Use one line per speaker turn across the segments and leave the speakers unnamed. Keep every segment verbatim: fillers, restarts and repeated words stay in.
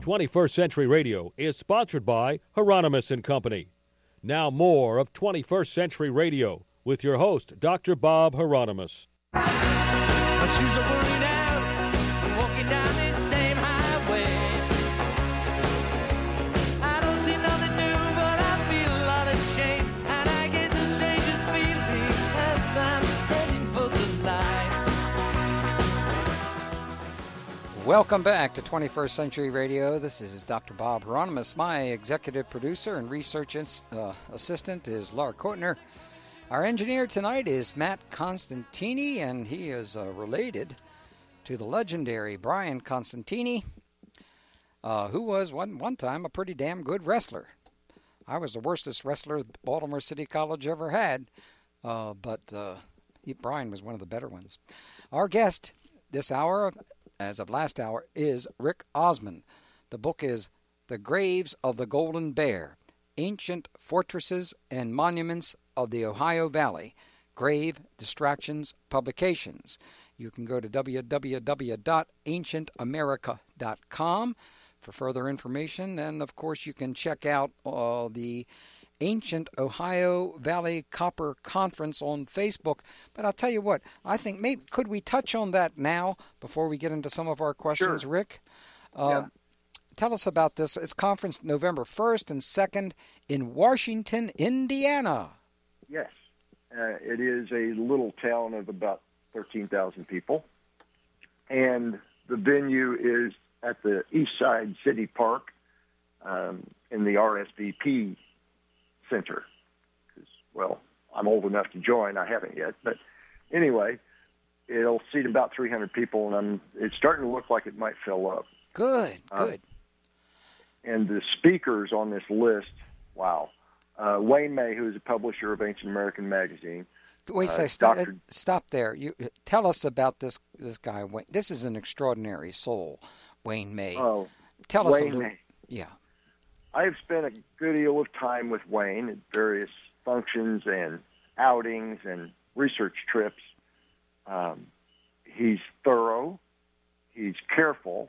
twenty-first Century Radio is sponsored by Hieronymus and Company. Now more of twenty-first Century Radio with your host, Doctor Bob Hieronymus.
My shoes are worn out, I'm walking down this same highway. I don't see nothing new, but I feel a lot of change, and I get the strangest feeling as I'm heading for the light.
Welcome back to twenty-first Century Radio. This is Doctor Bob Hieronymus. My executive producer and research ins- uh, assistant is Laura Kortner. Our engineer tonight is Matt Constantini, and he is uh, related to the legendary Brian Constantini, uh, who was one, one time a pretty damn good wrestler. I was the worstest wrestler Baltimore City College ever had, uh, but uh, he, Brian was one of the better ones. Our guest this hour, as of last hour, is Rick Osmond. The book is The Graves of the Golden Bear, Ancient Fortresses and Monuments of the Ohio Valley, Grave Distractions Publications. You can go to w w w dot ancient america dot com for further information, and of course you can check out uh, the Ancient Ohio Valley Copper Conference on Facebook. But I'll tell you what, I think maybe could we touch on that now before we get into some of our questions,
Sure.
Rick? Uh,
yeah.
Tell us about this. It's conference November first and second in Washington, Indiana.
Yes. Uh, it is a little town of about thirteen thousand people. And the venue is at the East Side City Park um, in the R S V P Center. 'Cause, well, I'm old enough to join. I haven't yet. But anyway, it'll seat about three hundred people, and I'm, it's starting to look like it might fill up.
Good,
Uh,
good.
and the speakers on this list, wow. Uh, Wayne May, who is a publisher of Ancient American Magazine.
Wait a
uh,
second. Stop,
Doctor
stop there. You tell us about this this guy. Wayne. This is an extraordinary soul, Wayne May.
Oh,
tell us a
Wayne
little.
May.
Yeah.
I have spent a good deal of time with Wayne at various functions and outings and research trips. Um, he's thorough. He's careful.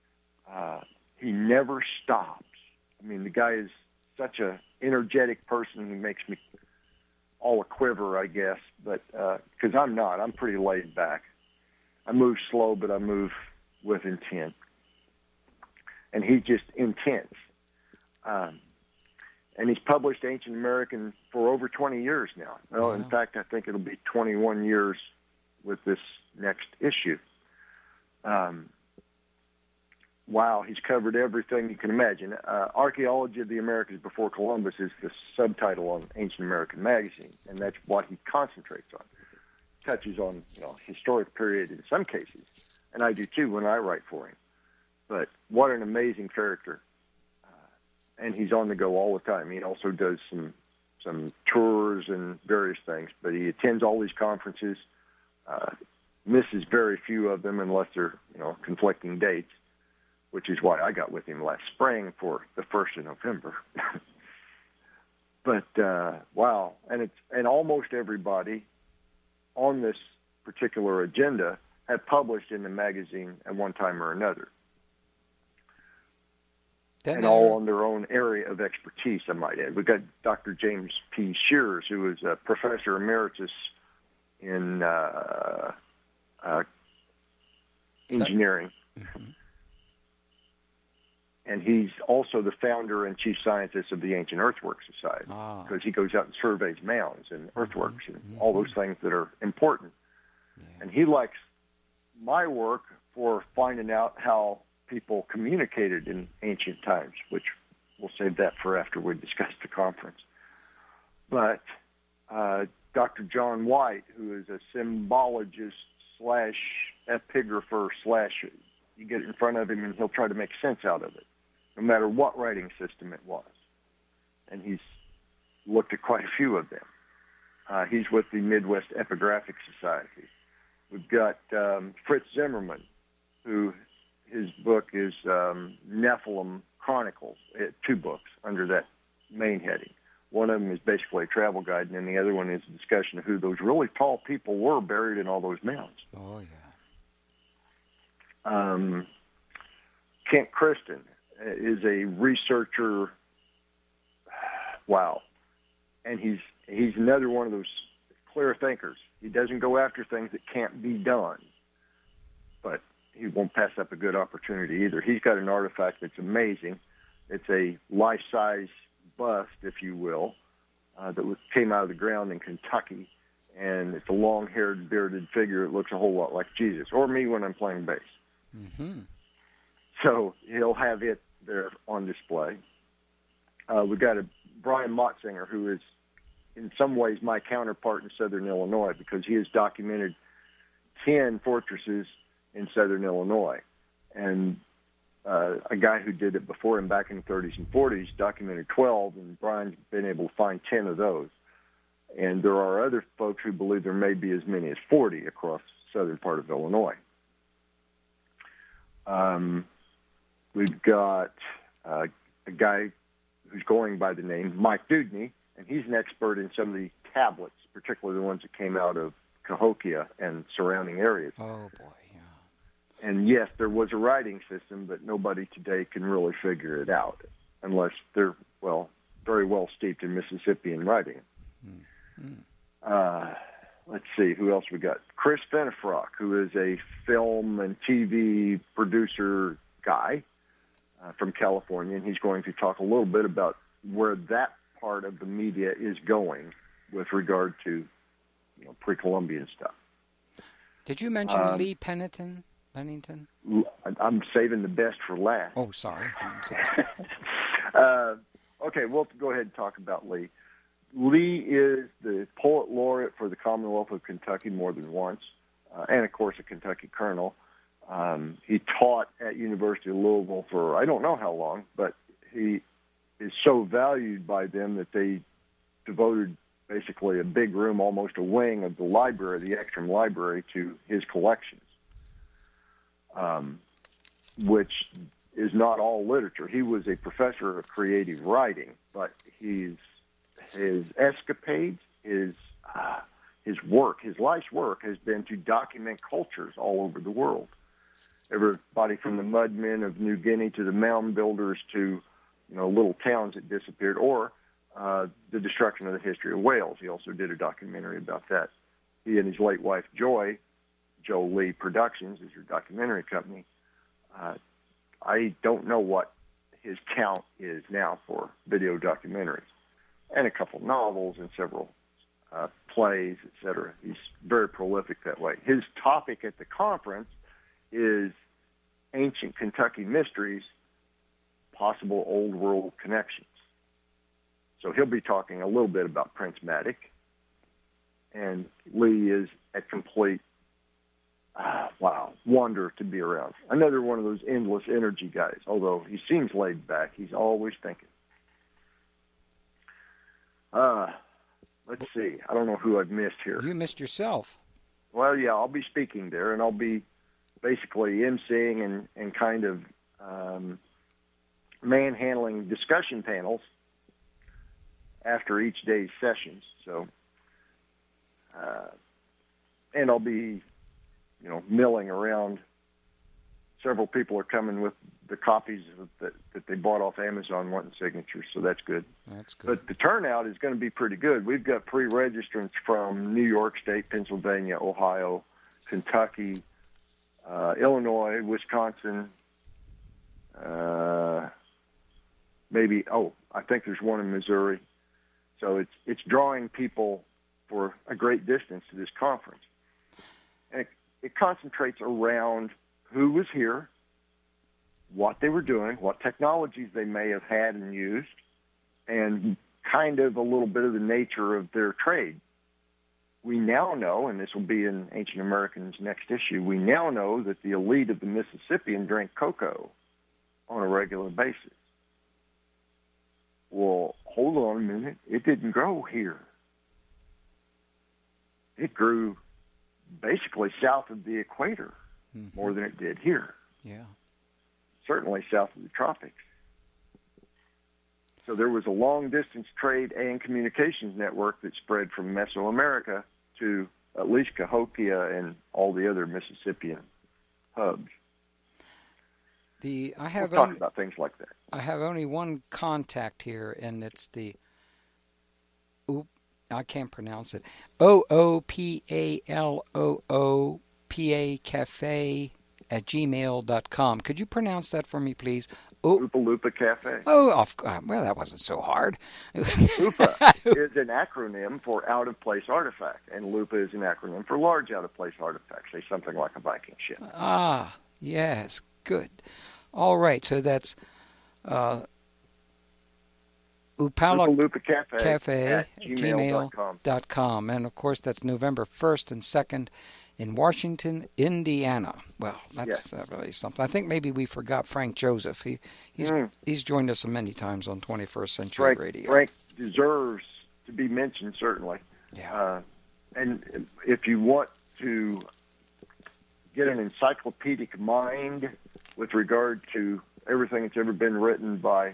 Uh, he never stops. I mean, the guy is such a energetic person. He makes me all a quiver, I guess, but because uh, I'm not. I'm pretty laid back. I move slow, but I move with intent. And he's just intense. Um, and he's published Ancient American for over twenty years now. Well,
Wow.
in fact, I think it'll be twenty-one years with this next issue. Um, wow, he's covered everything you can imagine. Uh, Archaeology of the Americas Before Columbus is the subtitle on Ancient American Magazine, and that's what he concentrates on. Touches on, you know, historic period in some cases, and I do too when I write for him. But what an amazing character. And he's on the go all the time. He also does some some tours and various things, but he attends all these conferences, uh, misses very few of them unless they're, you know, conflicting dates, which is why I got with him last spring for the first of November. But uh, wow, and it's and almost everybody on this particular agenda have published in the magazine at one time or another.
Then
and all on their own area of expertise, I might add. We've got Doctor James P. Shears, who is a professor emeritus in uh, uh, engineering.
Mm-hmm.
And he's also the founder and chief scientist of the Ancient Earthwork Society,
Ah.
because he goes out and surveys mounds and earthworks
Mhm.
and all those things that are important.
Yeah.
And he likes my work for finding out how people communicated in ancient times, which we'll save that for after we discuss the conference. But uh, Doctor John White, who is a symbologist slash epigrapher slash, you get it in front of him and he'll try to make sense out of it, no matter what writing system it was. And he's looked at quite a few of them. Uh, he's with the Midwest Epigraphic Society. We've got um, Fritz Zimmerman, who his book is um, Nephilim Chronicles, uh, two books under that main heading. One of them is basically a travel guide, and then the other one is a discussion of who those really tall people were buried in all those mounds.
Oh, yeah.
Um, Kent Kristen is a researcher. Wow. And he's he's another one of those clear thinkers. He doesn't go after things that can't be done, but he won't pass up a good opportunity either. He's got an artifact that's amazing. It's a life-size bust, if you will, uh, that was, came out of the ground in Kentucky, and it's a long-haired, bearded figure. It looks a whole lot like Jesus, or me when I'm playing bass.
Mm-hmm.
So he'll have it there on display. Uh, we've got a Brian Motzinger, who is in some ways my counterpart in Southern Illinois, because he has documented ten fortresses in Southern Illinois. And uh, a guy who did it before him back in the thirties and forties documented twelve, and Brian's been able to find ten of those. And there are other folks who believe there may be as many as forty across the southern part of Illinois. Um, we've got uh, a guy who's going by the name Mike Dudney, and he's an expert in some of the tablets, particularly the ones that came out of Cahokia and surrounding areas.
Oh, boy, yeah.
And yes, there was a writing system, but nobody today can really figure it out unless they're, well, very well steeped in Mississippian writing.
Mm-hmm.
Uh, let's see, who else we got? Chris Fenifrock, who is a film and T V producer guy uh, from California, and he's going to talk a little bit about where that part of the media is going with regard to, you know, pre-Columbian stuff.
Did you mention
um,
Lee Pennington? Pennington?
I'm saving the best for last.
Oh, sorry. I'm sorry.
uh, okay, we'll go ahead and talk about Lee. Lee is the poet laureate for the Commonwealth of Kentucky more than once, uh, and, of course, a Kentucky colonel. Um, he taught at University of Louisville for I don't know how long, but he is so valued by them that they devoted basically a big room, almost a wing of the library, the Ekstrom Library, to his collections, um, which is not all literature. He was a professor of creative writing, but he's his escapades, his uh, his work, his life's work has been to document cultures all over the world. Everybody from the mudmen of New Guinea to the mound builders to, you know, little towns that disappeared, or uh, the destruction of the history of Wales. He also did a documentary about that. He and his late wife, Joy, Joe Lee Productions is her documentary company. Uh, I don't know what his count is now for video documentaries, and a couple novels and several uh, plays, et cetera. He's very prolific that way. His topic at the conference is ancient Kentucky mysteries, possible old world connections. So he'll be talking a little bit about Prince Madoc, and Lee is a complete, uh, wow, wonder to be around. Another one of those endless energy guys, although he seems laid back. He's always thinking. Uh, let's see. I don't know who I've missed here.
You missed yourself.
Well, yeah, I'll be speaking there, and I'll be basically emceeing and, and kind of um, manhandling discussion panels after each day's sessions. So, uh, and I'll be, you know, milling around. Several people are coming with the copies of that, that they bought off Amazon wanting signatures, so that's good.
That's good.
But the turnout is going to be pretty good. We've got pre-registrants from New York State, Pennsylvania, Ohio, Kentucky, uh, Illinois, Wisconsin, uh, maybe, oh, I think there's one in Missouri. So it's it's drawing people for a great distance to this conference. And it, it concentrates around who was here, what they were doing, what technologies they may have had and used, and kind of a little bit of the nature of their trade. We now know, and this will be in Ancient American's next issue, we now know that the elite of the Mississippian drank cocoa on a regular basis. Well, hold on a minute. It didn't grow here. It grew basically south of the equator mm-hmm. more than it did here.
Yeah.
Certainly south of the tropics. So there was a long-distance trade and communications network that spread from Mesoamerica to at least Cahokia and all the other Mississippian hubs.
The I have
we'll talk
only,
about things like that.
I have only one contact here, and it's the oop, I can't pronounce it. O O P A L O O P A Cafe at gmail dot com. Could you pronounce that for me, please? Oh,
Oopa Loopa Cafe.
oh, of, uh, well, that wasn't so hard.
Oopa is an acronym for out-of-place artifact, and Lupa is an acronym for large out-of-place artifacts, say something like a Viking ship.
Ah, yes, good. All right, so that's uh, Upala
Oopa Loopa Cafe,
Cafe
at
at
gmail dot com.
gmail.com. And, of course, that's November first and second in Washington, Indiana. Well, that's
Yes.
uh, really something. I think maybe we forgot Frank Joseph. He He's
Mm.
he's joined us many times on twenty-first Century
Frank,
Radio.
Frank deserves to be mentioned, certainly.
Yeah.
Uh, and if you want to get an encyclopedic mind with regard to everything that's ever been written by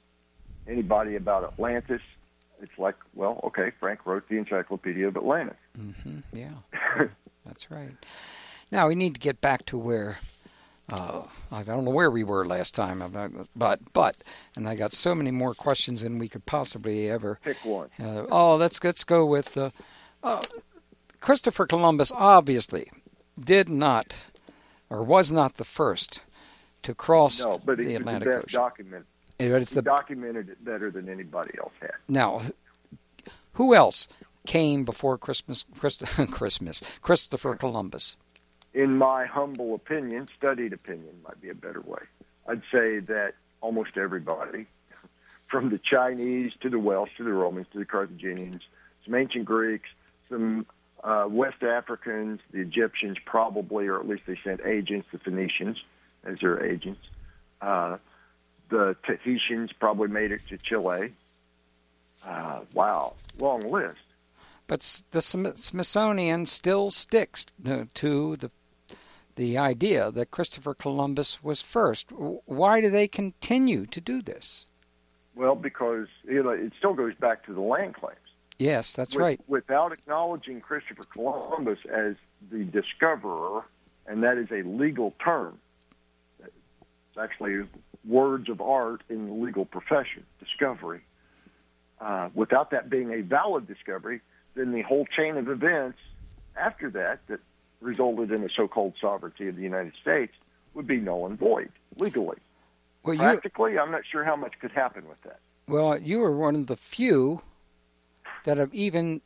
anybody about Atlantis, it's like, well, okay, Frank wrote the Encyclopedia of Atlantis.
Mm-hmm. Yeah, that's right. Now we need to get back to where uh, I don't know where we were last time, but but and I got so many more questions than we could possibly ever.
Pick one.
Uh, oh, let's let's go with uh, uh, Christopher Columbus. Obviously, did not or was not the first to cross
No, but
the
he was the
Atlantic
best
Ocean.
document.
But it's
He
the
documented it better than anybody else had.
now. Who else came before Christmas? Christ, Christmas. Christopher Columbus.
In my humble opinion, studied opinion might be a better way, I'd say that almost everybody, from the Chinese to the Welsh to the Romans to the Carthaginians, some ancient Greeks, some uh, West Africans, the Egyptians probably, or at least they sent agents, the Phoenicians as their agents. Uh, the Tahitians probably made it to Chile. Uh, wow, long list.
But s- the Sm- Smithsonian still sticks to, to the the idea that Christopher Columbus was first. W- Why do they continue to do this?
Well, because you know, it still goes back to the land claims.
Yes, that's
With-
right.
Without acknowledging Christopher Columbus as the discoverer, and that is a legal term. It's actually words of art in the legal profession, discovery. Uh, without that being a valid discovery, then the whole chain of events after that that resulted in the so-called sovereignty of the United States would be null and void legally.
Well, you
Practically, I'm not sure how much could happen with that.
well, you were one of the few that have even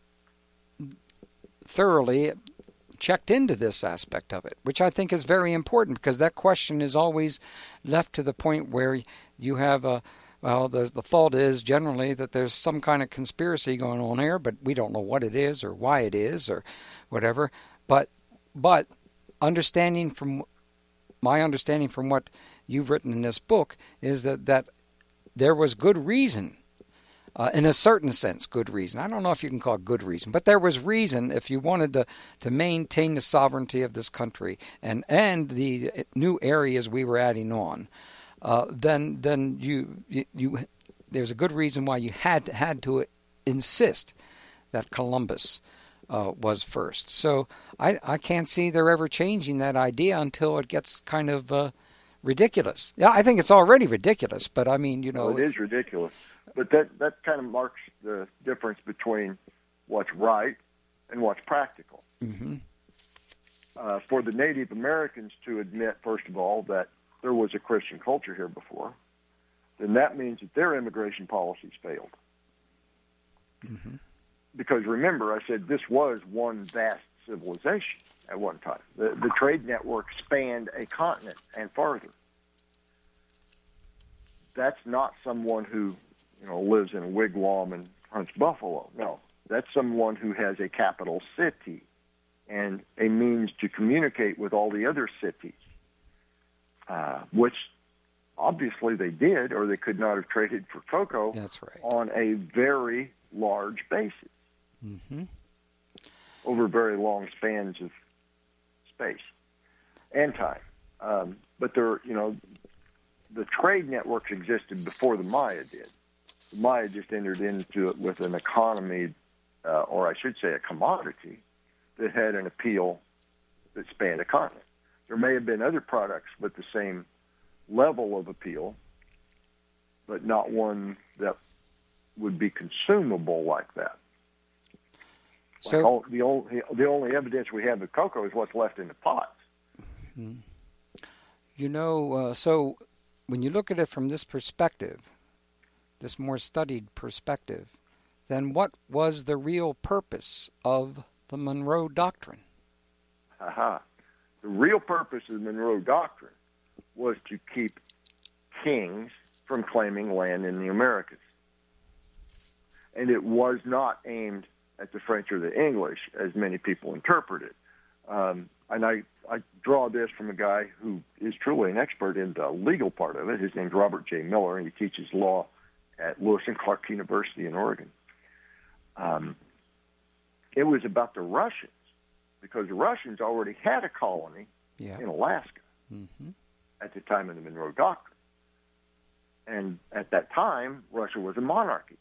thoroughly checked into this aspect of it, which I think is very important because that question is always left to the point where you have a well, the, the thought is generally that there's some kind of conspiracy going on here, but we don't know what it is or why it is or whatever. But but understanding from my understanding from what you've written in this book is that, that there was good reason, uh, in a certain sense, good reason. I don't know if you can call it good reason, but there was reason if you wanted to, to maintain the sovereignty of this country and, and the new areas we were adding on. Uh, then then you, you you there's a good reason why you had had to insist that Columbus uh, was first. So I I can't see they're ever changing that idea until it gets kind of uh, ridiculous. Yeah, I think it's already ridiculous, but I mean, you know,
Well, it is ridiculous. But that that kind of marks the difference between what's right and what's practical.
Mm-hmm.
Uh, for the Native Americans to admit, first of all, that there was a Christian culture here before, then that means that their immigration policies failed.
Mm-hmm.
Because remember, I said this was one vast civilization at one time. The, the trade network spanned a continent and farther. That's not someone who, you know, lives in a wigwam and hunts buffalo. No, that's someone who has a capital city and a means to communicate with all the other cities. Uh, which obviously they did, or they could not have traded for cocoa
That's right.
on a very large basis
Mm-hmm.
over very long spans of space and time. Um, but there, you know, the trade networks existed before the Maya did. The Maya just entered into it with an economy, uh, or I should say a commodity, that had an appeal that spanned a continent. There may have been other products with the same level of appeal, but not one that would be consumable like that. Like
So
all, the only the only evidence we have of cocoa is what's left in the pots.
you know, uh, so when you look at it from this perspective, this more studied perspective, then what was the real purpose of the Monroe Doctrine?
Aha. The real purpose of the Monroe Doctrine was to keep kings from claiming land in the Americas. And it was not aimed at the French or the English, as many people interpret it. Um, and I, I draw this from a guy who is truly an expert in the legal part of it. His name's Robert J. Miller, and he teaches law at Lewis and Clark University in Oregon. Um, it was about the Russians, because the Russians already had a colony
Yeah.
in Alaska
Mm-hmm.
at the time of the Monroe Doctrine. And at that time, Russia was a monarchy.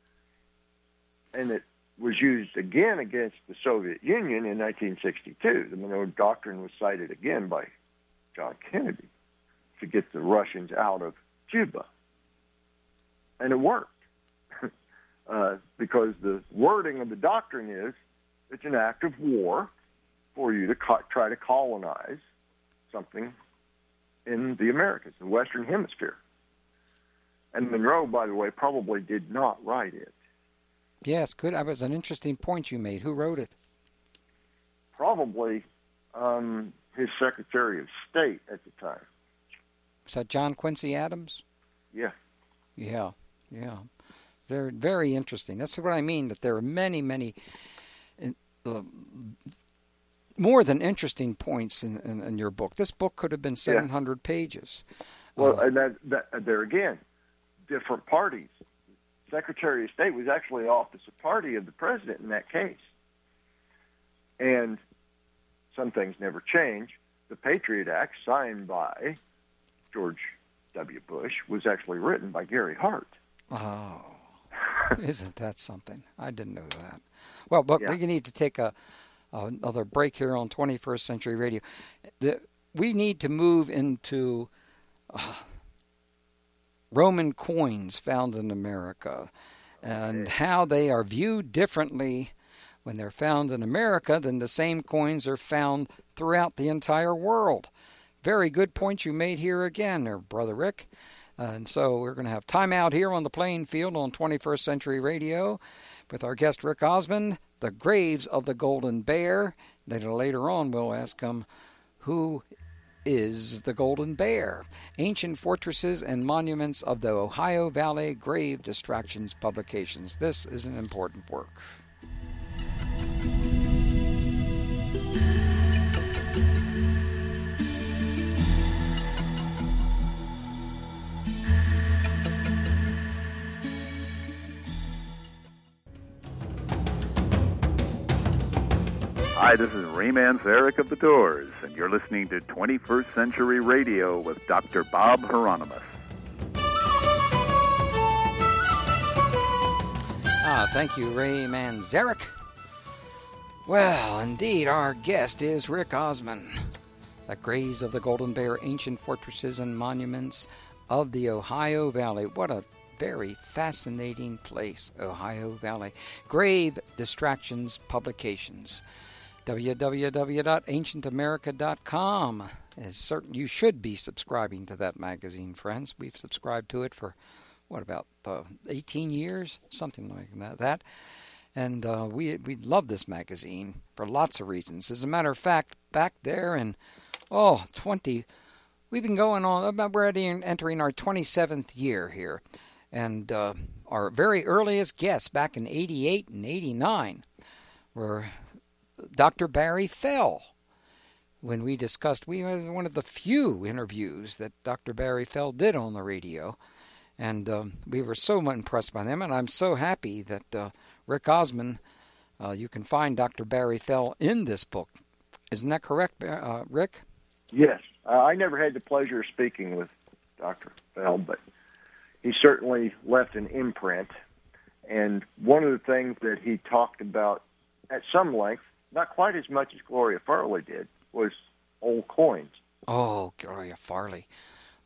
And it was used again against the Soviet Union in nineteen sixty-two. The Monroe Doctrine was cited again by John Kennedy to get the Russians out of Cuba. And it worked. uh, because the wording of the doctrine is it's an act of war for you to co- try to colonize something in the Americas, the Western Hemisphere. And Monroe, by the way, probably did not write it.
Yes, good. That was an interesting point you made. Who wrote it?
Probably um, his Secretary of State at the time.
Was that John Quincy Adams?
Yeah.
Yeah, yeah. They're very interesting. That's what I mean, that there are many, many uh, more than interesting points in, in, in your book. This book could have been seven hundred yeah. pages.
Well,
uh,
and that, that, there again, different parties. Secretary of State was actually the opposite party of the president in that case. And some things never change. The Patriot Act, signed by George W. Bush, was actually written by Gary Hart.
Oh, isn't that something? I didn't know that. Well, but yeah. we need to take a, a another break here on twenty-first Century Radio. The, we need to move into uh, Roman coins found in America and how they are viewed differently when they're found in America than the same coins are found throughout the entire world. Very good point you made here again, there, Brother Rick. Uh, and so we're going to have time out here on the playing field on twenty-first Century Radio with our guest Rick Osmond, the graves of the Golden Bear. Later, later on, we'll ask him who is the Golden Bear. Ancient Fortresses and Monuments of the Ohio Valley Grave Distractions Publications. This is an important work.
Hi, this is Rayman Zarek of the Doors, and you're listening to twenty-first Century Radio with Doctor Bob Hieronymus.
Ah, thank you, Rayman Zarek. Well, indeed, our guest is Rick Osmond. The Graves of the Golden Bear, Ancient Fortresses and Monuments of the Ohio Valley. What a very fascinating place, Ohio Valley. Grave Distractions Publications. w w w dot ancient america dot com is certain. You should be subscribing to that magazine, friends. We've subscribed to it for, what, about uh, eighteen years? Something like that. that. And uh, we we love this magazine for lots of reasons. As a matter of fact, back there in, oh, twenty, we've been going on, we're entering our twenty-seventh year here. And uh, our very earliest guests back in eighty-eight and eighty-nine were Doctor Barry Fell. When we discussed, we was one of the few interviews that Doctor Barry Fell did on the radio, and um, we were so impressed by them. And I'm so happy that uh, Rick Osmond, uh, you can find Doctor Barry Fell in this book. Isn't that correct, uh, Rick?
Yes, uh, I never had the pleasure of speaking with Doctor Fell, but he certainly left an imprint. And one of the things that he talked about at some length, not quite as much as Gloria Farley did, was old coins.
Oh, Gloria Farley.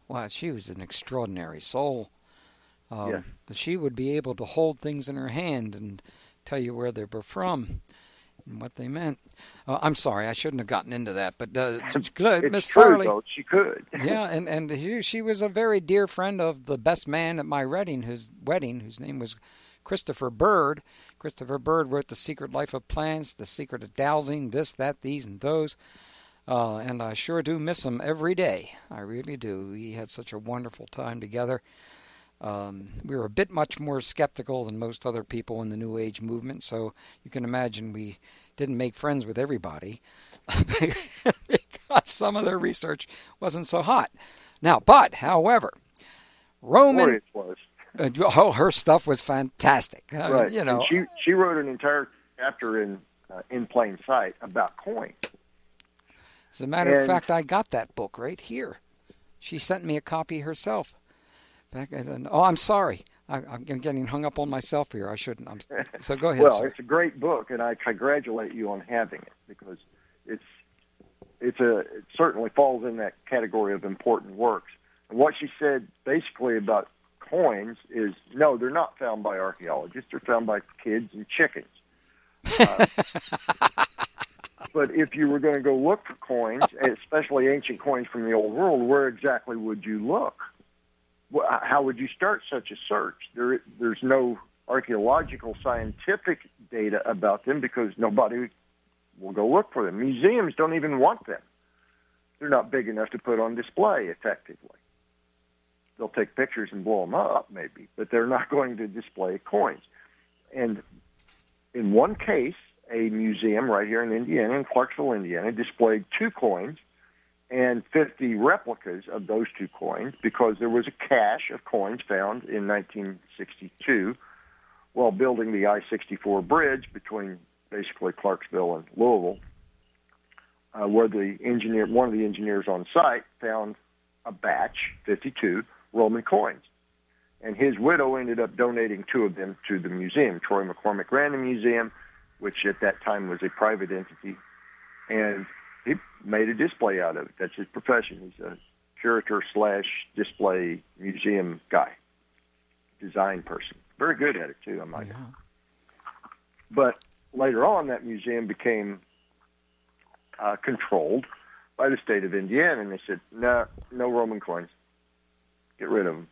Wow, she was an extraordinary soul. Um,
Yes.
But she would be able to hold things in her hand and tell you where they were from and what they meant. Uh, I'm sorry, I shouldn't have gotten into that. But uh,
It's
Miss
true,
Farley,
though. She could.
yeah, and and she, she was a very dear friend of the best man at my wedding, whose wedding, whose name was Christopher Bird. Christopher Bird wrote The Secret Life of Plants, The Secret of Dowsing, this, that, these, and those. Uh, and I sure do miss him every day. I really do. We had such a wonderful time together. Um, we were a bit much more skeptical than most other people in the New Age movement, so you can imagine we didn't make friends with everybody because some of their research wasn't so hot. Now, but, however, Roman...
Boy, it was.
Uh, oh, her stuff was fantastic. I mean,
Right.
you know,
And she, she wrote an entire chapter in uh, In Plain Sight about coins.
as a matter of
and-
fact, I got that book right here. She sent me a copy herself. Back at, oh, I'm sorry. I, I'm getting hung up on myself here. I shouldn't. I'm, so go ahead,
Well,
sir.
it's a great book, and I congratulate you on having it because it's it's a it certainly falls in that category of important works. And what she said basically about coins is no, they're not found by archaeologists. They're found by kids and chickens. Uh, but if you were going to go look for coins, especially ancient coins from the old world, where exactly would you look? Wh- How would you start such a search? There, there's no archaeological scientific data about them because nobody will go look for them. Museums don't even want them. They're not big enough to put on display effectively. They'll take pictures and blow them up, maybe, but they're not going to display coins. And in one case, a museum right here in Indiana, in Clarksville, Indiana, displayed two coins and fifty replicas of those two coins because there was a cache of coins found in nineteen sixty-two while building the I sixty-four bridge between basically Clarksville and Louisville, uh, where the engineer, one of the engineers on site found a batch, fifty-two, Roman coins. And his widow ended up donating two of them to the museum. Troy McCormick ran the museum, which at that time was a private entity, and he made a display out of it. That's his profession. He's a curator slash display museum guy, design person. Very good at it, too, I might add.
Yeah.
But later on, that museum became uh, controlled by the state of Indiana, and they said, no, no Roman coins. Get rid of them.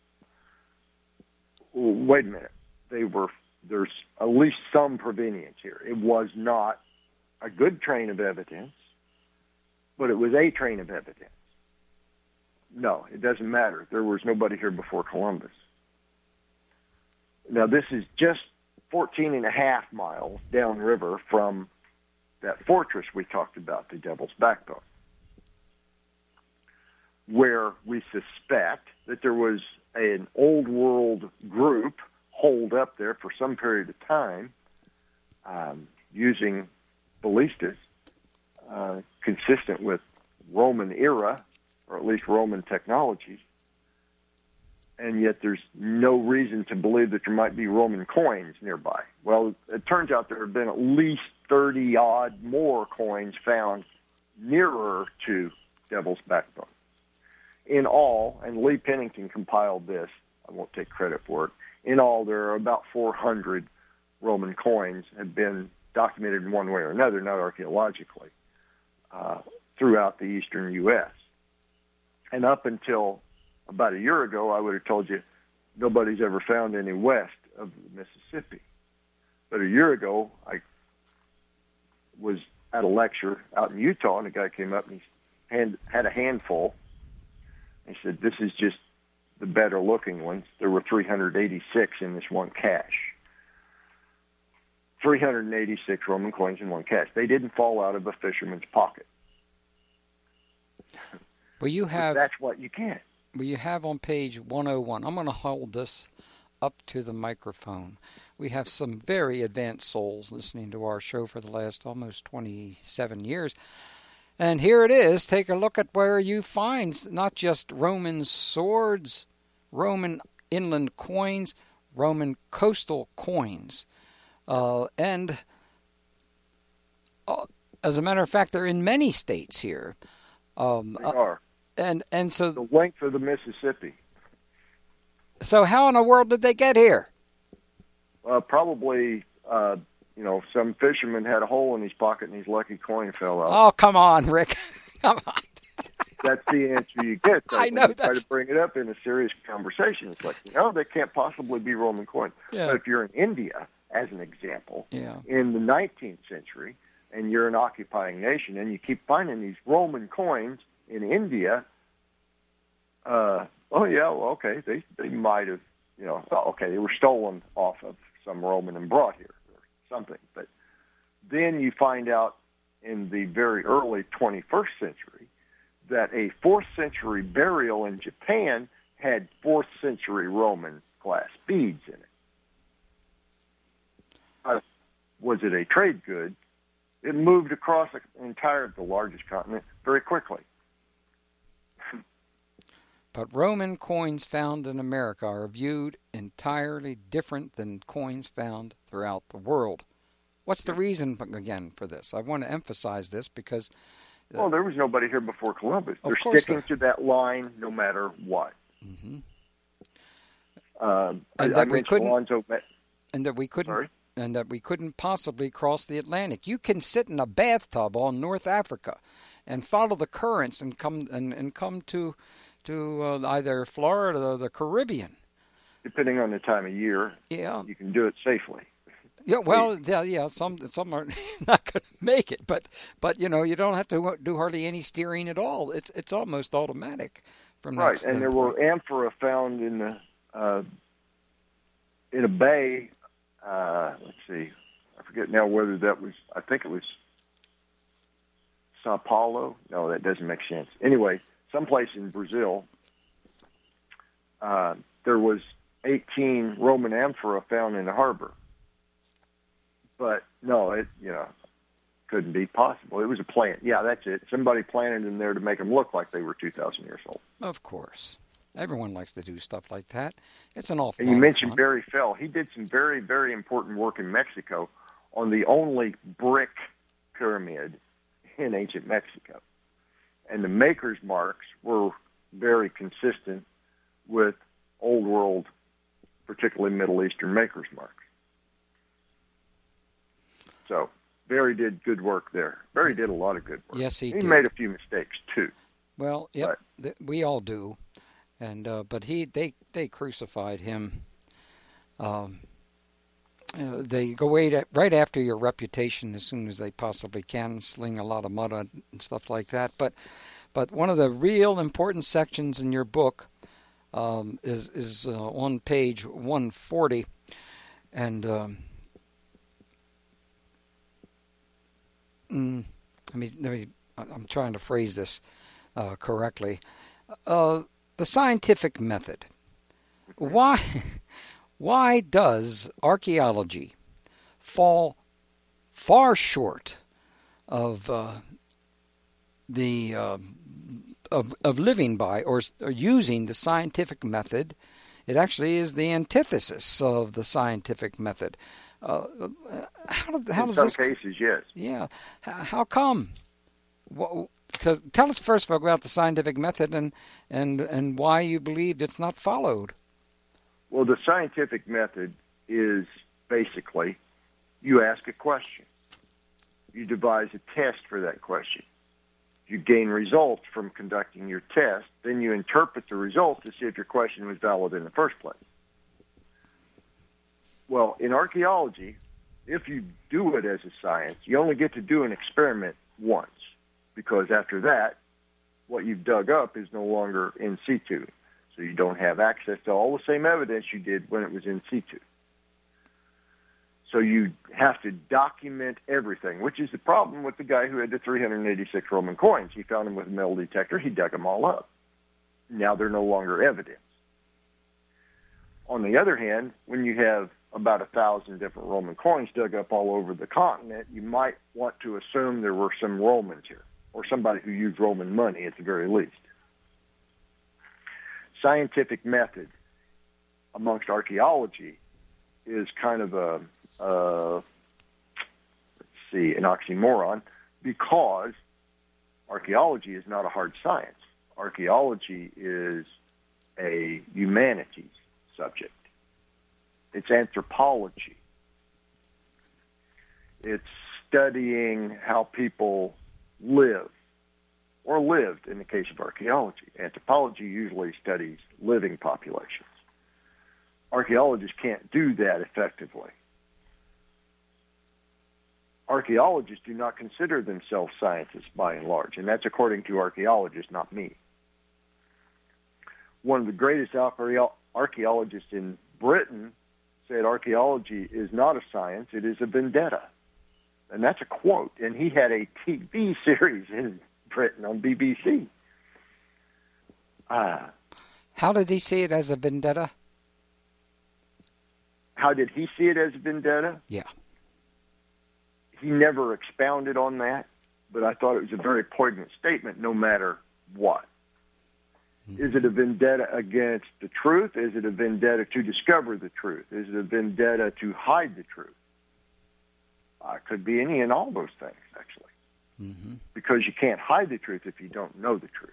Well, wait a minute. They were, there's at least some provenience here. It was not a good train of evidence, but it was a train of evidence. No, it doesn't matter. There was nobody here before Columbus. Now, this is just fourteen and a half miles downriver from that fortress we talked about, the Devil's Backbone, where we suspect that there was an old world group holed up there for some period of time um, using ballistas uh, consistent with Roman era, or at least Roman technologies, and yet there's no reason to believe that there might be Roman coins nearby. Well, it turns out there have been at least thirty-odd more coins found nearer to Devil's Backbone. In all, and Lee Pennington compiled this, I won't take credit for it, in all there are about four hundred Roman coins have been documented in one way or another, not archaeologically, uh, throughout the eastern U S And up until about a year ago, I would have told you nobody's ever found any west of the Mississippi. But a year ago, I was at a lecture out in Utah, and a guy came up and he hand, had a handful. He said, this is just the better-looking ones. There were three hundred eighty-six in this one cache. three hundred eighty-six Roman coins in one cache. They didn't fall out of a fisherman's pocket.
Well, you have
But that's what you get.
well, you have on page one oh one. I'm going to hold this up to the microphone. We have some very advanced souls listening to our show for the last almost twenty-seven years. And here it is. Take a look at where you find not just Roman swords, Roman inland coins, Roman coastal coins. Uh, and uh, as a matter of fact, they're in many states here. Um,
They
uh,
are.
And and so
the length of the Mississippi.
So how in the world did they get here?
Uh, probably, uh, you know, some fisherman had a hole in his pocket and his lucky coin fell out.
Oh, come on, Rick. Come on.
That's the answer you get. So
I know
when you try
that's-
to bring it up in a serious conversation. It's like, no, they can't possibly be Roman coins.
Yeah.
But if you're in India, as an example,
Yeah.
in the nineteenth century, and you're an occupying nation, and you keep finding these Roman coins in India, uh, oh, yeah, well, okay, they, they might have, you know, oh, okay, they were stolen off of some Roman and brought here or something. But then you find out in the very early twenty-first century that a fourth century burial in Japan had fourth century Roman glass beads in it. Uh, was it a trade good? It moved across the entire, the largest continent, very quickly.
But Roman coins found in America are viewed entirely different than coins found throughout the world. What's the reason, again, for this? I want to emphasize this because... Uh,
well, there was nobody here before Columbus.
Of
They're
course
sticking
so.
to that line no matter what.
Mm-hmm.
Uh, I,
And
I
that we
mentioned
couldn't-
Alonzo. Ma-
and that we couldn't...
Sorry?
And that we couldn't possibly cross the Atlantic. You can sit in a bathtub on North Africa and follow the currents and come and, and come to to uh, either Florida or the Caribbean.
Depending on the time of year,
Yeah.
you can do it safely.
Yeah, well, yeah, yeah. Some some are not going to make it, but but you know, you don't have to do hardly any steering at all. It's it's almost automatic from that
Right, and there were
standpoint.
amphora found in the uh, in a bay. Uh, let's see, I forget now whether that was. I think it was Sao Paulo. No, that doesn't make sense. Anyway, someplace in Brazil, uh, there was eighteen Roman amphora found in the harbor. But no, it you know couldn't be possible. It was a plant. Yeah, that's it. Somebody planted them there to make them look like they were two thousand years old.
Of course, everyone likes to do stuff like that. It's an awful.
And you
lot of
mentioned
fun.
Barry Fell. He did some very, very important work in Mexico on the only brick pyramid in ancient Mexico. And the maker's marks were very consistent with Old World, particularly Middle Eastern maker's marks. So Barry did good work there. Barry did a lot of good work.
Yes, he
He
did.
made a few mistakes, too.
Well, yep, th- we all do, and uh, but he they they crucified him. Um, uh, they go right, at, right after your reputation as soon as they possibly can, sling a lot of mud on it and stuff like that. But but one of the real important sections in your book um, is is uh, on page one forty, and um, mm, let me let me. I'm trying to phrase this uh, correctly. Uh, the scientific method. Why? Why does archaeology fall far short of uh, the uh, of of living by or, or using the scientific method? It actually is the antithesis of the scientific method. Uh, how, do, how
in
does
some
this?
cases, yes.
Yeah, how, how come? What, cause tell us first about the scientific method and and and why you believed it's not followed.
Well, the scientific method is basically you ask a question. You devise a test for that question. You gain results from conducting your test. Then you interpret the results to see if your question was valid in the first place. Well, in archaeology, if you do it as a science, you only get to do an experiment once, because after that, what you've dug up is no longer in situ. So you don't have access to all the same evidence you did when it was in situ. So you have to document everything, which is the problem with the guy who had the three hundred eighty-six Roman coins. He found them with a metal detector. He dug them all up. Now they're no longer evidence. On the other hand, when you have about a thousand different Roman coins dug up all over the continent, you might want to assume there were some Romans here, or somebody who used Roman money at the very least. Scientific method amongst archaeology is kind of a, uh, let's see, an oxymoron, because archaeology is not a hard science. archaeology is a humanities subject. It's anthropology. It's studying how people live, or lived in the case of archaeology. Anthropology usually studies living populations. Archaeologists can't do that effectively. Archaeologists do not consider themselves scientists by and large, and that's according to archaeologists, not me. One of the greatest archaeo- archaeologists in Britain said archaeology is not a science, it is a vendetta. And that's a quote. And he had a T V series in Britain on B B C. Uh,
How did he see it as a vendetta?
How did he see it as a vendetta?
Yeah.
He never expounded on that, but I thought it was a very poignant statement no matter what. Mm-hmm. Is it a vendetta against the truth? Is it a vendetta to discover the truth? Is it a vendetta to hide the truth? Uh, it could be any and all those things, actually. Mm-hmm. Because you can't hide the truth if you don't know the truth.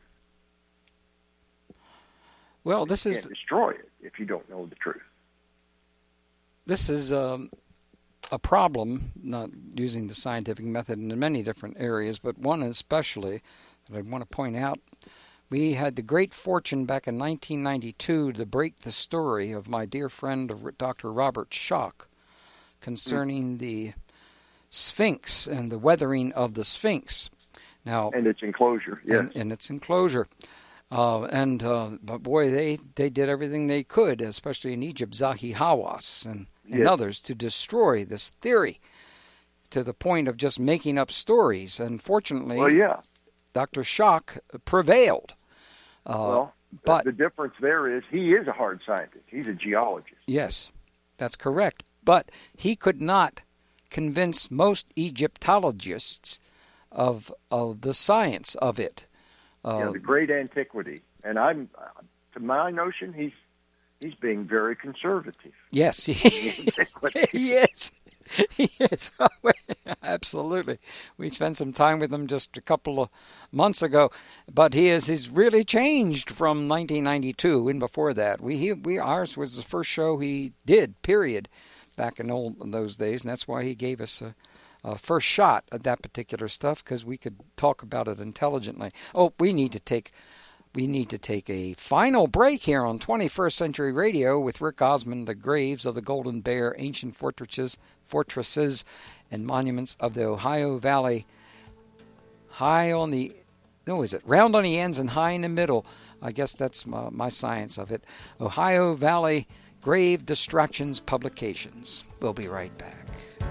Well, this
you
is...
You can't destroy it if you don't know the truth.
This is um, a problem, not using the scientific method in many different areas, but one especially that I want to point out. We had the great fortune back in nineteen ninety-two to break the story of my dear friend Doctor Robert Schoch concerning mm. the Sphinx and the weathering of the Sphinx. Now,
and its enclosure, yes.
And, and its enclosure. Uh, and, uh, but boy, they, they did everything they could, especially in Egypt, Zahi Hawass and, and yes. others, to destroy this theory to the point of just making up stories. And fortunately,
well, yeah.
Doctor Schoch prevailed. Uh,
well,
but
the difference there is he is a hard scientist. He's a geologist.
Yes, that's correct. But he could not convince most Egyptologists of of the science of it. Uh,
yeah, the great antiquity, and I'm, to my notion, he's he's being very conservative.
Yes, he, he is. He is. Absolutely. We spent some time with him just a couple of months ago, but he is he's really changed from nineteen ninety-two and before that. We he, we ours was the first show he did. Period. Back in old in those days, and that's why he gave us a, a first shot at that particular stuff, because we could talk about it intelligently. Oh, we need to take we need to take a final break here on twenty-first Century Radio with Rick Osmond, the graves of the Golden Bear, ancient fortresses, fortresses, and monuments of the Ohio Valley. High on the no, is it round on the ends and high in the middle? I guess that's my, my science of it. Ohio Valley Grave Distractions Publications. We'll be right back.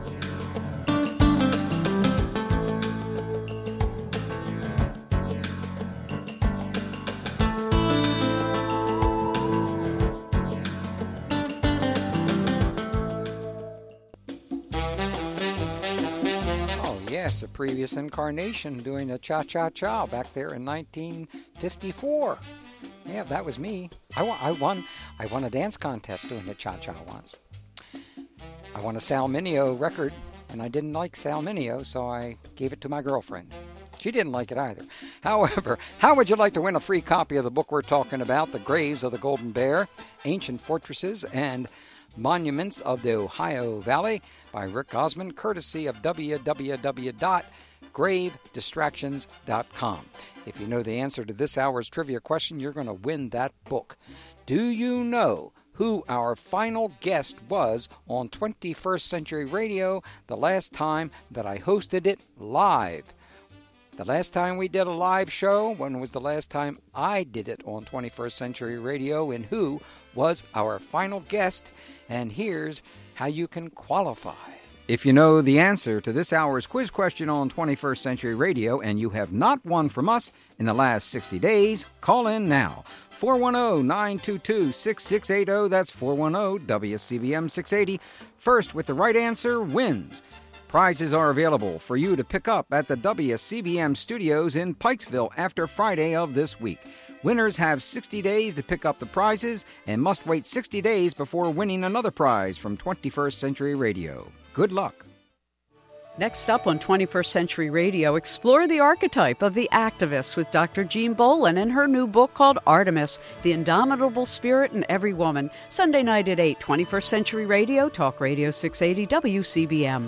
Oh, yes, a previous incarnation doing a cha-cha-cha back there in nineteen fifty-four. Yeah, that was me. I won, I won I won a dance contest doing the cha-cha once. I won a Sal Mineo record, and I didn't like Sal Mineo, so I gave it to my girlfriend. She didn't like it either. However, how would you like to win a free copy of the book we're talking about, The Graves of the Golden Bear, Ancient Fortresses and Monuments of the Ohio Valley by Rick Osmond, courtesy of w w w dot grave distractions dot com. If you know the answer to this hour's trivia question, you're going to win that book. Do you know who our final guest was on twenty-first Century Radio the last time that I hosted it live? The last time we did a live show, when was the last time I did it on twenty-first Century Radio, and who was our final guest? And here's how you can qualify. If you know the answer to this hour's quiz question on twenty-first Century Radio and you have not won from us in the last sixty days, call in now. four one zero, nine two two, six six eight zero. That's four one zero, W C B M six eighty. First with the right answer wins. Prizes are available for you to pick up at the W C B M studios in Pikesville after Friday of this week. Winners have sixty days to pick up the prizes and must wait sixty days before winning another prize from twenty-first Century Radio. Good luck.
Next up on twenty-first Century Radio, explore the archetype of the activist with Doctor Jean Bolin and her new book called Artemis, The Indomitable Spirit in Every Woman. Sunday night at eight, twenty-first Century Radio, Talk Radio six eighty W C B M.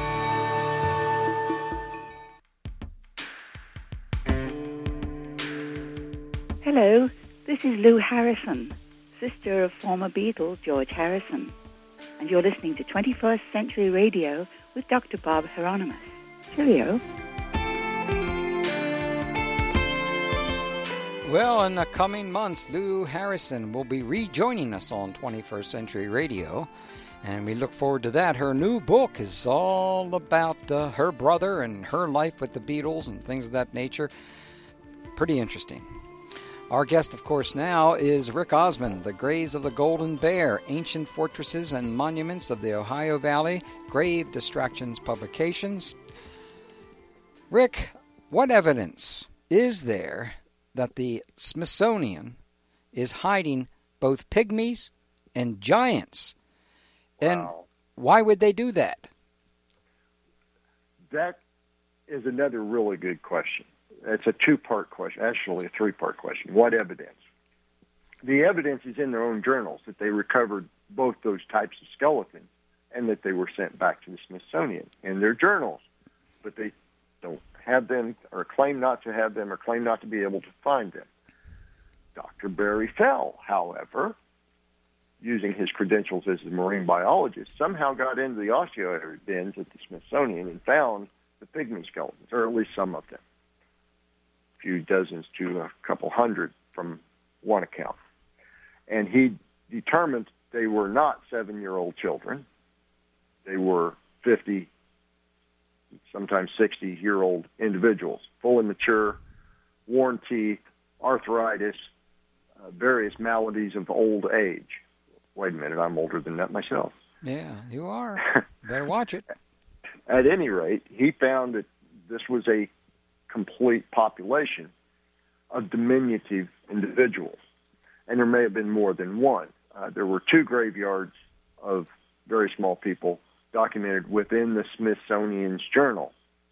Hello, this is Lou Harrison, sister of former Beatle George Harrison, and you're listening to twenty-first Century Radio with Doctor Bob Hieronymus. Cheerio.
Well, in the coming months, Lou Harrison will be rejoining us on twenty-first Century Radio, and we look forward to that. Her new book is all about uh, her brother and her life with the Beatles and things of that nature. Pretty interesting. Our guest, of course, now is Rick Osmond, The Graves of the Golden Bear, Ancient Fortresses and Monuments of the Ohio Valley, Grave Distractions Publications. Rick, what evidence is there that the Smithsonian is hiding both pygmies and giants? And
Wow.
why would they do that?
That is another really good question. It's a two-part question, actually a three-part question. What evidence? The evidence is in their own journals that they recovered both those types of skeletons and that they were sent back to the Smithsonian in their journals. But they don't have them or claim not to have them or claim not to be able to find them. Doctor Barry Fell, however, using his credentials as a marine biologist, somehow got into the osteo dens at the Smithsonian and found the pygmy skeletons, or at least some of them. Few dozens to a couple hundred from one account. And he determined they were not seven-year-old children. They were fifty, sometimes sixty-year-old individuals, fully mature, worn teeth, arthritis, uh, various maladies of old age. Wait a minute, I'm older than that myself.
Yeah, you are. Better watch it.
At any rate, he found that this was a complete population of diminutive individuals. And there may have been more than one. Uh, there were two graveyards of very small people documented within the Smithsonian's journal,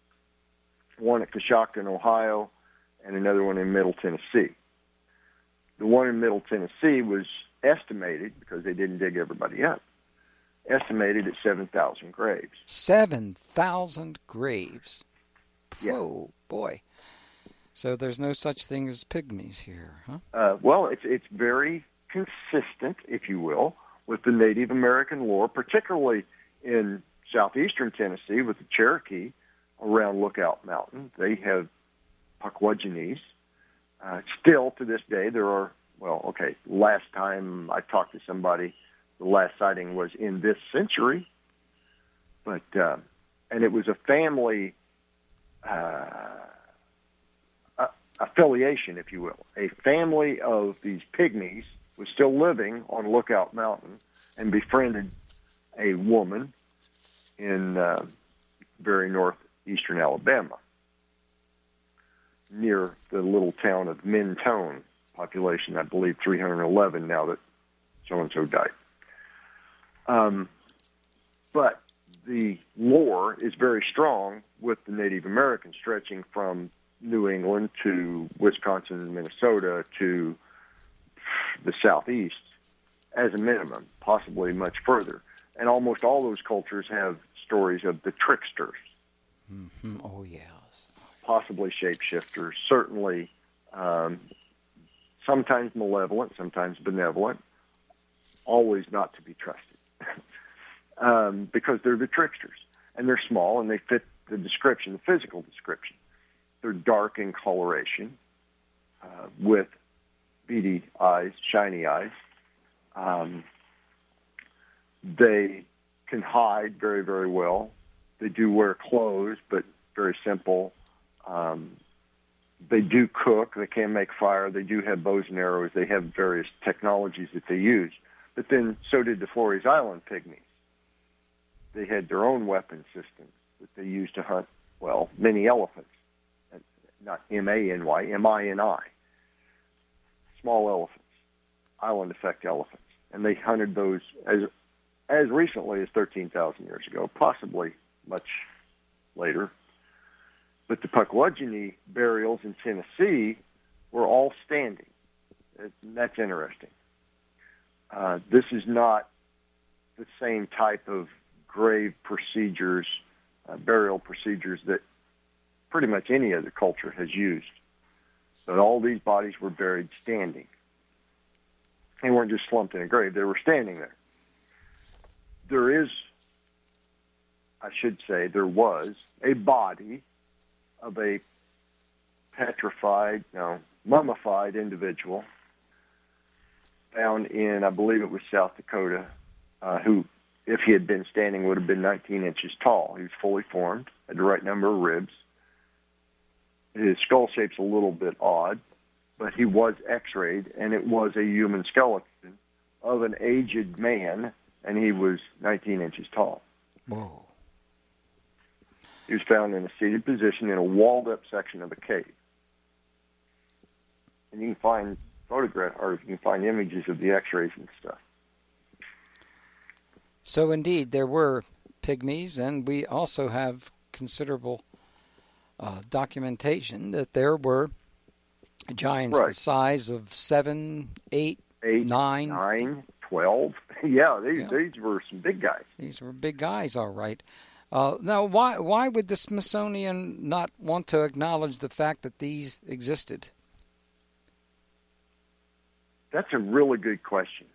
one at Coshocton, Ohio, and another one in Middle Tennessee. The one in Middle Tennessee was estimated, because they didn't dig everybody up, estimated at seven thousand graves.
seven thousand graves.
Yeah.
Oh, boy. So there's no such thing as pygmies here, huh?
Uh, well, it's it's very consistent, if you will, with the Native American lore, particularly in southeastern Tennessee with the Cherokee around Lookout Mountain. They have Pukwudgies. Uh, still, to this day, there are, well, okay, last time I talked to somebody, the last sighting was in this century, but uh, and it was a family Uh, a, affiliation, if you will. A family of these pygmies was still living on Lookout Mountain and befriended a woman in uh, very northeastern Alabama, near the little town of Mentone, population, I believe, three hundred eleven now that so-and-so died. Um, but the lore is very strong with the Native Americans, stretching from New England to Wisconsin, Minnesota, to the southeast as a minimum, possibly much further. And almost all those cultures have stories of the tricksters.
Mm-hmm. Oh, yes.
Possibly shapeshifters, certainly um, sometimes malevolent, sometimes benevolent, always not to be trusted. Um, because they're the tricksters, and they're small, and they fit the description, the physical description. They're dark in coloration, uh, with beady eyes, shiny eyes. Um, they can hide very, very well. They do wear clothes, but very simple. Um, they do cook. They can make fire. They do have bows and arrows. They have various technologies that they use. But then so did the Flores Island pygmies. They had their own weapon systems that they used to hunt, well, many elephants. Not M A N Y, M I N I. Small elephants, island effect elephants. And they hunted those as as recently as thirteen thousand years ago, possibly much later. But the Pukwudgie burials in Tennessee were all standing. That's interesting. Uh, this is not the same type of grave procedures, uh, burial procedures that pretty much any other culture has used. But all these bodies were buried standing. They weren't just slumped in a grave. They were standing there. There is, I should say, there was a body of a petrified, no, mummified individual found in, I believe it was South Dakota, uh, who, if he had been standing, would have been nineteen inches tall. He was fully formed, had the right number of ribs. His skull shape's a little bit odd, but he was x-rayed, and it was a human skeleton of an aged man, and he was nineteen inches tall.
Whoa.
He was found in a seated position in a walled-up section of a cave. And you can find photograph, or you can find images of the x-rays and stuff.
So indeed, there were pygmies, and we also have considerable uh, documentation that there were giants
Right.
the size of seven, eight,
Eight,
nine.
nine, twelve. Yeah, these
Yeah.
these were some big guys.
These were big guys, all right. Uh, now, why why would the Smithsonian not want to acknowledge the fact that these existed?
That's a really good question,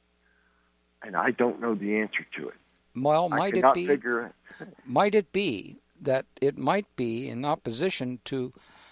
and I don't know the answer to it.
Well,
I
might it
cannot
be?
figure.
Might it be that it might be in opposition to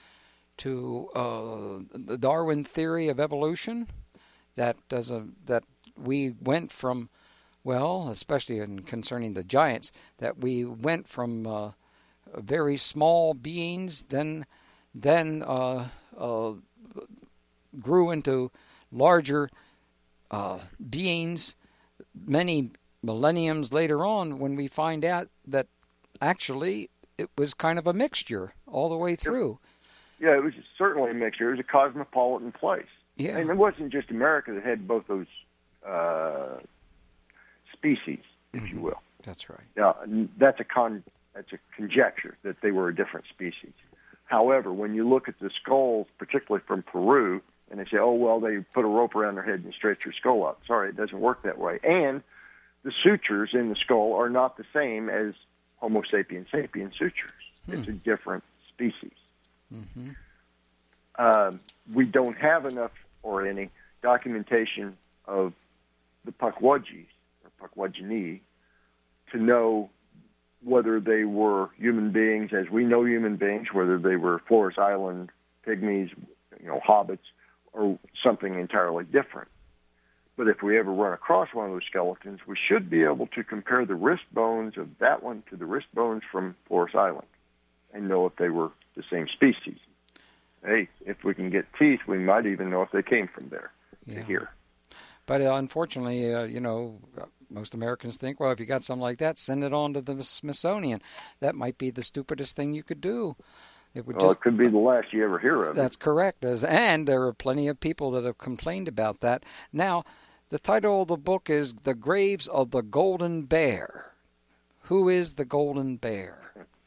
to uh, the Darwin theory of evolution? That does a that we went from, well, especially in concerning the giants, that we went from uh, very small beings, then then uh, uh, grew into larger uh, beings many millenniums later on, when we find out that actually it was kind of a mixture all the way through.
Yeah, it was certainly a mixture. It was a cosmopolitan place.
Yeah.
And it wasn't just America that had both those uh, species, if
Mm-hmm.
you will.
That's right.
Yeah, that's a con. That's a conjecture that they were a different species. However, when you look at the skulls, particularly from Peru, and they say, "Oh well, they put a rope around their head and stretch their skull out." Sorry, it doesn't work that way. And the sutures in the skull are not the same as Homo sapiens sapiens sutures.
Hmm.
It's a different species.
Mm-hmm.
Um, we don't have enough or any documentation of the Pukwudgies or Pukwudgie to know whether they were human beings as we know human beings, whether they were Flores Island pygmies, you know, hobbits, or something entirely different. But if we ever run across one of those skeletons, we should be able to compare the wrist bones of that one to the wrist bones from Flores Island and know if they were the same species. Hey, if we can get teeth, we might even know if they came from there
Yeah.
to here.
But uh, unfortunately, uh, you know, most Americans think, well, if you got something like that, send it on to the Smithsonian. That might be the stupidest thing you could do. It would
Well,
just
it could be the last you ever hear of it.
That's correct. As- And there are plenty of people that have complained about that. Now, the title of the book is The Graves of the Golden Bear. Who is the Golden Bear?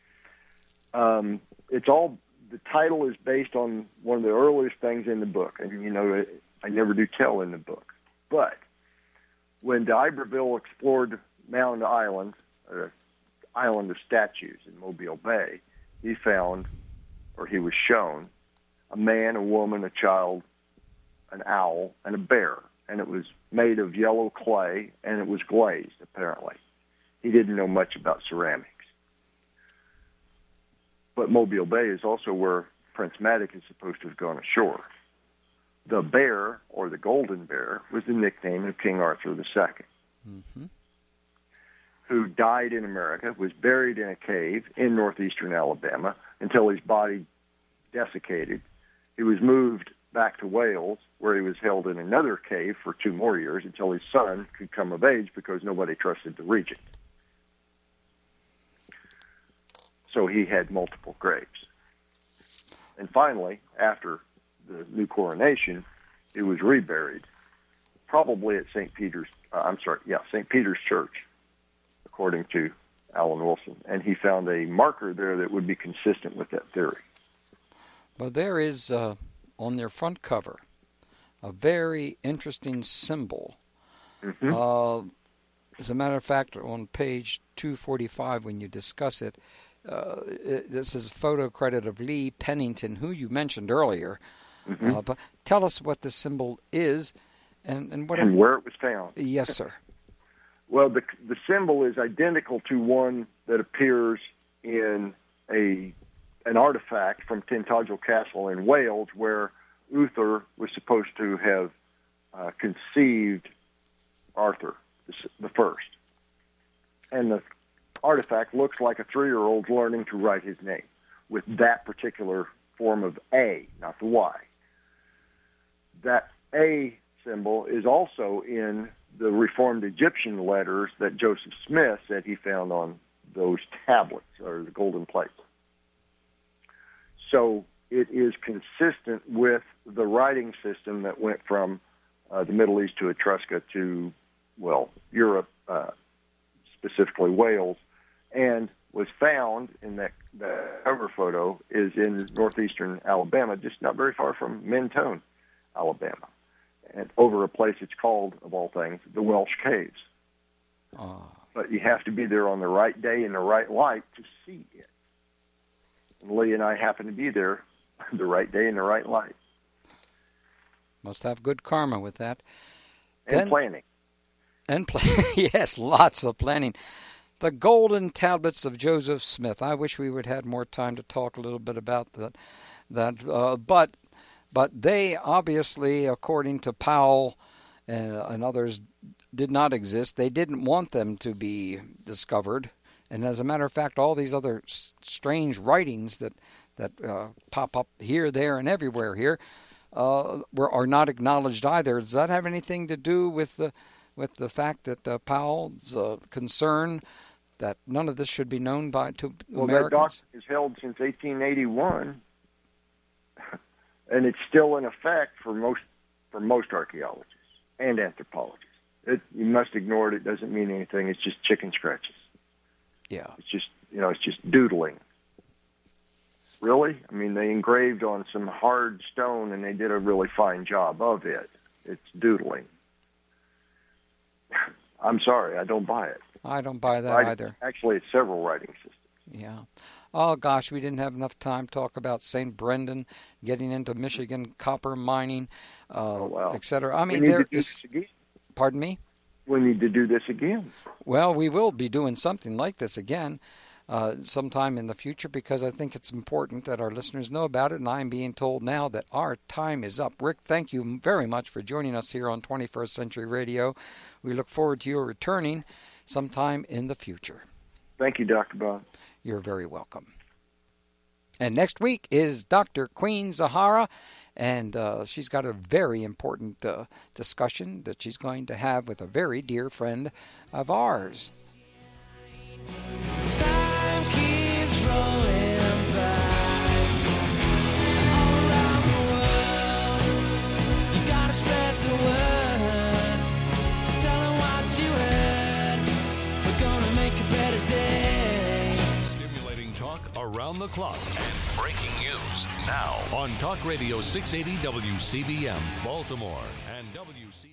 Um, it's all, the title is based on one of the earliest things in the book. And, you know, it, I never do tell in the book. But when d'Iberville explored Mound Island, or Island of Statues in Mobile Bay, he found, or he was shown, a man, a woman, a child, an owl, and a bear. And it was made of yellow clay, and it was glazed, apparently. He didn't know much about ceramics. But Mobile Bay is also where Prince Madoc is supposed to have gone ashore. The bear, or the golden bear, was the nickname of King Arthur the Second,
Mm-hmm.
who died in America, was buried in a cave in northeastern Alabama until his body desiccated. He was moved back to Wales, where he was held in another cave for two more years until his son could come of age because nobody trusted the regent. So he had multiple graves. And finally, after the new coronation, he was reburied, probably at Saint Peter's, uh, I'm sorry, yeah, Saint Peter's Church, according to Alan Wilson, and he found a marker there that would be consistent with that theory.
Well, there is, uh, on their front cover, a very interesting symbol.
Mm-hmm.
Uh, as a matter of fact, on page two forty-five, when you discuss it, uh, it this is a photo credit of Lee Pennington, who you mentioned earlier.
Mm-hmm.
Uh, but tell us what the symbol is and, and what
and
it,
where it was found.
Yes, sir.
Well, the the symbol is identical to one that appears in a an artifact from Tintagel Castle in Wales, where Uther was supposed to have uh, conceived Arthur the, the first. And the artifact looks like a three-year-old learning to write his name with that particular form of A, not the Y. That A symbol is also in the Reformed Egyptian letters that Joseph Smith said he found on those tablets, or the golden plates. So it is consistent with the writing system that went from uh, the Middle East to Etrusca to, well, Europe, uh, specifically Wales, and was found in that the cover photo is in northeastern Alabama, just not very far from Mentone, Alabama, and over a place it's called, of all things, the Welsh Caves.
Oh.
But you have to be there on the right day in the right light to see it. And Lee and I happen to be there the right day in the right light.
Must have good karma with that.
And
Then,
planning.
And plan- yes, lots of planning. The golden tablets of Joseph Smith. I wish we would have had more time to talk a little bit about that. That, uh, but but they obviously, according to Powell and, and others, did not exist. They didn't want them to be discovered. And as a matter of fact, all these other s- strange writings that that uh, pop up here, there, and everywhere here uh, were are not acknowledged either. Does that have anything to do with the with the fact that uh, Powell's uh, concern that none of this should be known by to
well,
Americans?
that doctrine is held since eighteen eighty-one, and it's still in effect for most for most archaeologists and anthropologists. It, you must ignore it. It doesn't mean anything. It's just chicken scratches.
Yeah.
It's just, you know, it's just doodling. Really? I mean, they engraved on some hard stone, and they did a really fine job of it. It's doodling. I'm sorry, I don't buy it.
I don't buy that
Writing,
either.
Actually, it's several writing systems.
Yeah. Oh, gosh, we didn't have enough time to talk about Saint Brendan, getting into Michigan copper mining, uh,
Oh, wow.
et cetera. I
We
mean,
need
there
to do
is...
this again.
Pardon me?
We need to do this again.
Well, we will be doing something like this again uh, sometime in the future, because I think it's important that our listeners know about it, and I'm being told now that our time is up. Rick, thank you very much for joining us here on twenty-first Century Radio. We look forward to your returning sometime in the future.
Thank you, Doctor Bob.
You're very welcome. And next week is Doctor Queen Zahara, and uh, she's got a very important uh, discussion that she's going to have with a very dear friend of ours.
Time keeps rolling by. All around the world, you gotta spread the word. Tell them what you heard. We're gonna make a better day.
Stimulating talk around the clock.
And breaking news now
On Talk Radio six eighty W C B M, Baltimore, and W C